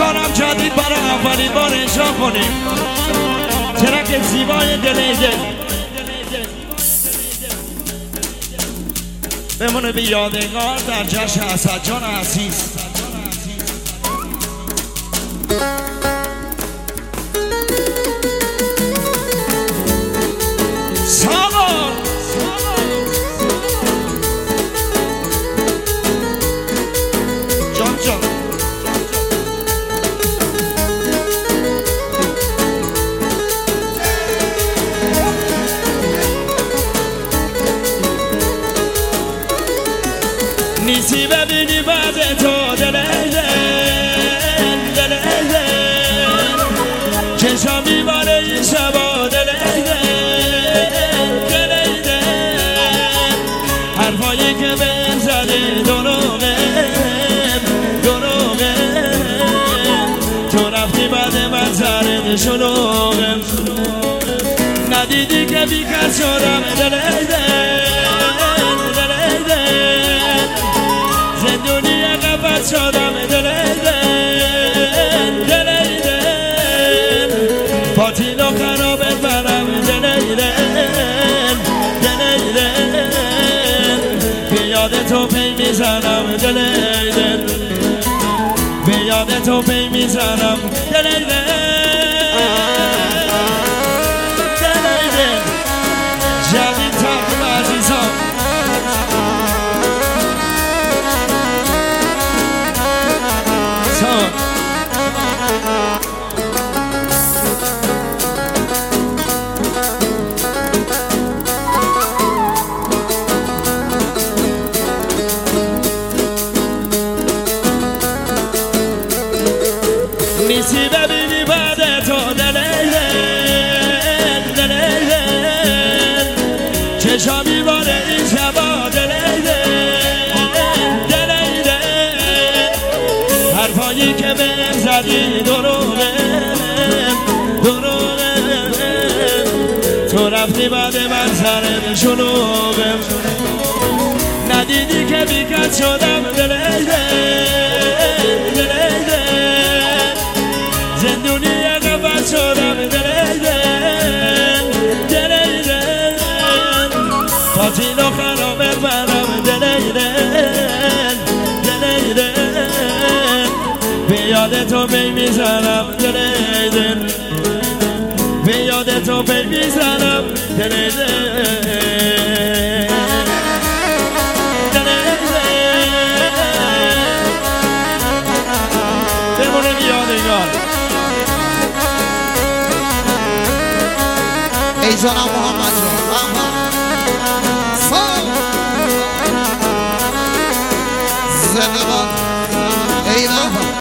میکنم جدید برای اولین بار اجرا کنیم ترک زیبای دلیده بمونه به یادگار در جشن اسدجان عزیز. نیستی ببینی بعد تو دلیده چشم میباره این شبا دلیده حرفایی که بهم زده دروغه تو رفتی بعد من سرت شلوغه ندیدی که بیکس شدم دلیده زندونی قفص شدم دلیده پاتیل و خرابت برم دلیده به یاد تو پی میزنم دلیده به یاد تو پی میزنم دلیده جدید تقدیم عزیزان نیستی ببینی بعد تو دلیده چشم میباره این شبا دلیده حرفایی که بهم زدی دروغه تو رفتی بعد من سرم شلوغه ندیدی که بیکس شدم دلیده زندونی قفص شدم دلیده پاتیل و خرابت برم دلیده به یاد تو پی میزنم دلیده به یاد تو پی میزنم دلیده بمونه یادگار ای جانم محمد جان زنده باد ای